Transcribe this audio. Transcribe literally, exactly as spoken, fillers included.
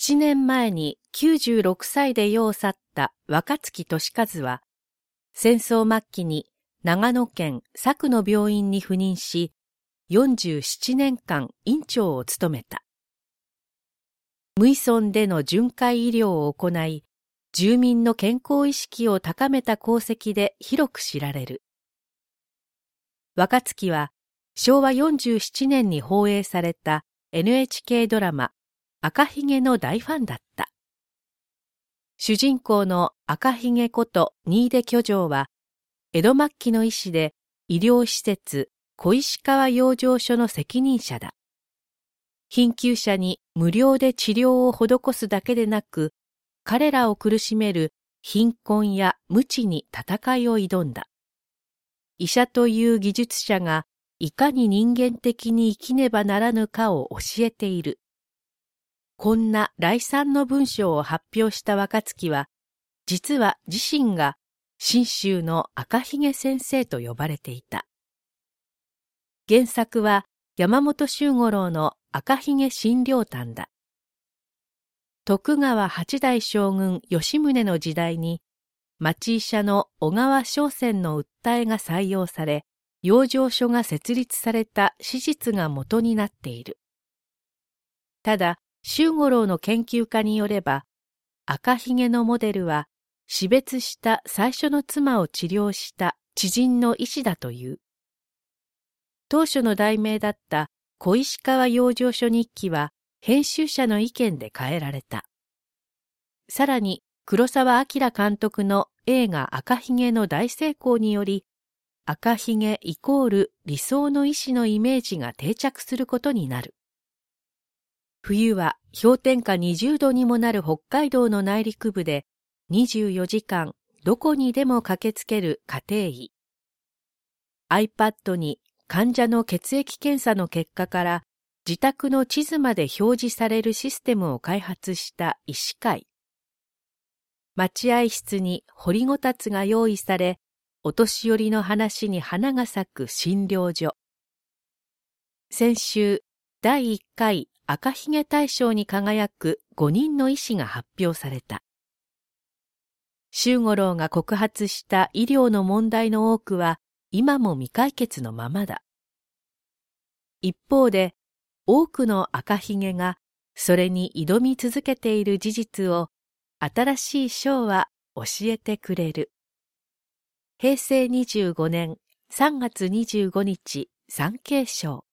ちねんまえにきゅうじゅうろくさいで世を去った若月俊一は、戦争末期に長野県佐久の病院に赴任し、よんじゅうななねんかん院長を務めた。無依存での巡回医療を行い、住民の健康意識を高めた功績で広く知られる。若月はしょうわよんじゅうななねんに放映された エヌエイチケー ドラマ赤ひげの大ファンだった。主人公の赤ひげこと新出巨丈は、江戸末期の医師で医療施設小石川養生所の責任者だ。貧窮者に無料で治療を施すだけでなく、彼らを苦しめる貧困や無知に戦いを挑んだ。医者という技術者がいかに人間的に生きねばならぬかを教えている。こんな来賛の文章を発表した若月は、実は自身が信州の赤ひげ先生と呼ばれていた。原作は山本周五郎の赤ひげ診療譚だ。徳川八代将軍吉宗の時代に、町医者の小川笙船の訴えが採用され、養生所が設立された史実が元になっている。ただ、周五郎の研究家によれば、赤ひげのモデルは死別した最初の妻を治療した知人の医師だという。当初の題名だった小石川養生所日記は編集者の意見で変えられた。さらに黒澤明監督の映画赤ひげの大成功により、赤ひげイコール理想の医師のイメージが定着することになる。冬は氷点下にじゅうどにもなる北海道の内陸部でにじゅうよじかんどこにでも駆けつける家庭医。iPad に患者の血液検査の結果から自宅の地図まで表示されるシステムを開発した医師会。待合室に掘りごたつが用意され、お年寄りの話に花が咲く診療所。先週、だいいっかい赤ひげ大賞に輝くごにんの医師が発表された。周五郎が告発した医療の問題の多くは今も未解決のままだ。一方で、多くの赤ひげがそれに挑み続けている事実を新しい章は教えてくれる。へいせいにじゅうごねんさんがつにじゅうごにち、産経省。